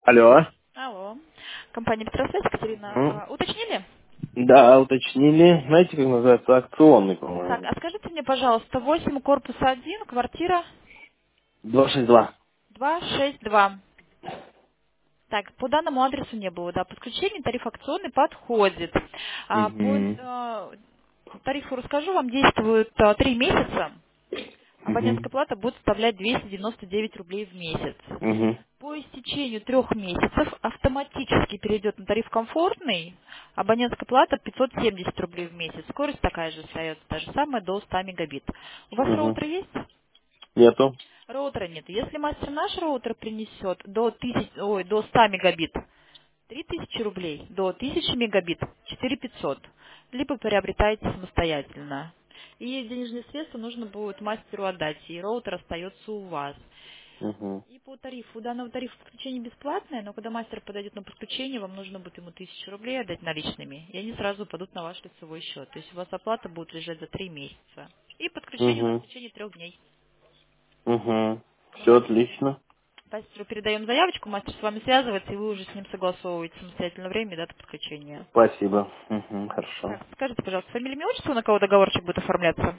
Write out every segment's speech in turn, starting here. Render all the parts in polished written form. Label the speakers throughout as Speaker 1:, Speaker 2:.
Speaker 1: Алло.
Speaker 2: Алло. Компания Петросвязь, Екатерина.
Speaker 1: Мгм.
Speaker 2: Уточнили?
Speaker 1: Да, уточнили. Знаете, как называется? Акционный,
Speaker 2: Так,
Speaker 1: по-моему.
Speaker 2: а скажите мне, пожалуйста, 8 корпус 1, квартира
Speaker 1: 262.
Speaker 2: 262. Так, по данному адресу не было, да, подключение, тариф акционный подходит. По
Speaker 1: Угу.
Speaker 2: тарифу расскажу, вам действует 3 месяца.
Speaker 1: Угу.
Speaker 2: Абонентская плата будет составлять 299 рублей в месяц.
Speaker 1: Угу.
Speaker 2: По истечению 3 месяцев автоматически перейдет на тариф комфортный. Абонентская плата 570 рублей в месяц. Скорость такая же остается, та же самая, до 100 мегабит. У вас
Speaker 1: Угу.
Speaker 2: роутер есть?
Speaker 1: Нету.
Speaker 2: Роутера нет. Если мастер наш роутер принесет до 100 мегабит, 3000 рублей, до 1000 мегабит 4500, либо приобретаете самостоятельно. И денежные средства нужно будет мастеру отдать, и роутер остается у вас.
Speaker 1: Угу.
Speaker 2: И по тарифу, у данного тарифа подключение бесплатное, но когда мастер подойдет на подключение, вам нужно будет ему 1000 рублей отдать наличными, и они сразу пойдут на ваш лицевой счет. То есть у вас оплата будет лежать за 3 месяца. И подключение у нас в
Speaker 1: Угу.
Speaker 2: течение 3 дней.
Speaker 1: Угу. Все
Speaker 2: Угу.
Speaker 1: отлично.
Speaker 2: Мастеру передаем заявочку, мастер с вами связывается, и вы уже с ним согласовываете самостоятельно время и дату подключения.
Speaker 1: Спасибо. Угу. Хорошо.
Speaker 2: Так, скажите, пожалуйста, фамилия, имя, отчество, на кого договорчик будет оформляться?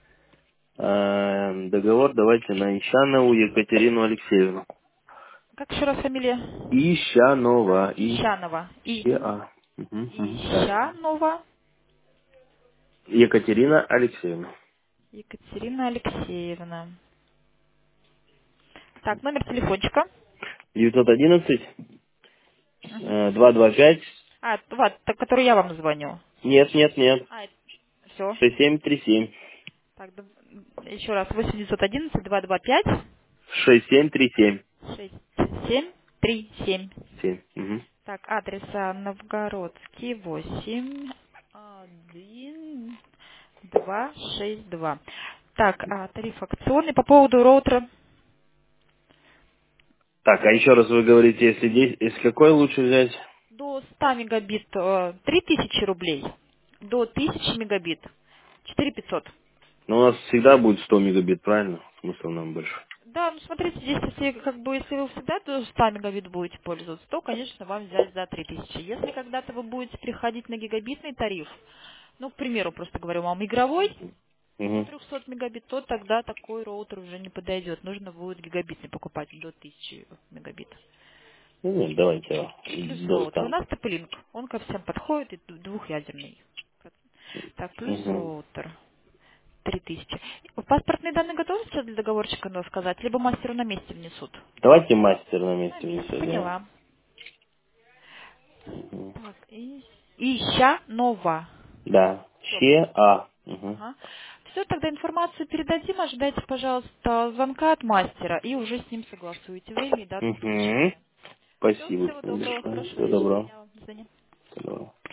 Speaker 1: Договор давайте на Ищанову Екатерину Алексеевну.
Speaker 2: Как еще раз фамилия?
Speaker 1: Ищанова.
Speaker 2: Ищанова.
Speaker 1: Ища. Угу. Угу. Да.
Speaker 2: Ищанова
Speaker 1: Екатерина Алексеевна.
Speaker 2: Екатерина Алексеевна. Так, номер телефончика.
Speaker 1: 911
Speaker 2: Мгм.
Speaker 1: 225.
Speaker 2: Вот, который я вам звоню.
Speaker 1: Нет, нет, нет.
Speaker 2: Все.
Speaker 1: 6737.
Speaker 2: Так, еще раз. 811-225.
Speaker 1: 6737.
Speaker 2: 6737.
Speaker 1: 7. Угу.
Speaker 2: Так, адрес Новгородский, 8, 1, 2, 6, 2. Так, тариф акционный по поводу роутера.
Speaker 1: Так, а еще раз вы говорите, если какой лучше взять?
Speaker 2: До 100 мегабит 3000 рублей. До 1000 мегабит 4500.
Speaker 1: Ну, у нас всегда будет 100 мегабит, правильно? Смысл нам больше.
Speaker 2: Да, ну смотрите, здесь если вы всегда до 100 мегабит будете пользоваться, то, конечно, вам взять за 3000. Если когда-то вы будете переходить на гигабитный тариф, ну, к примеру, просто говорю вам, игровой, до
Speaker 1: Угу.
Speaker 2: 300 мегабит, то тогда такой роутер уже не подойдет. Нужно будет гигабитный покупать до 1000 мегабит.
Speaker 1: Ну, нет, давайте
Speaker 2: Плюс
Speaker 1: до
Speaker 2: роутер. У
Speaker 1: 100.
Speaker 2: нас TP-Link. Он ко всем подходит, и двухъядерный. Так, плюс
Speaker 1: Угу.
Speaker 2: роутер. 3000. Паспортные данные готовы сейчас для договорчика надо сказать? Либо мастеру на месте внесут?
Speaker 1: Давайте мастер на
Speaker 2: На
Speaker 1: месте
Speaker 2: месте,
Speaker 1: внесет, да.
Speaker 2: поняла.
Speaker 1: Угу.
Speaker 2: Так, Ища Нова.
Speaker 1: Да.
Speaker 2: Все.
Speaker 1: ЩА. Угу.
Speaker 2: Ага. Все, тогда информацию передадим. Ожидайте, пожалуйста, звонка от мастера и уже с ним согласуете время и дату
Speaker 1: Угу.
Speaker 2: подключения. Все,
Speaker 1: Спасибо
Speaker 2: всего доброго,
Speaker 1: большое.
Speaker 2: хорошего
Speaker 1: Всего
Speaker 2: рабочего
Speaker 1: доброго.
Speaker 2: дня вам. До свидания.
Speaker 1: Всего доброго.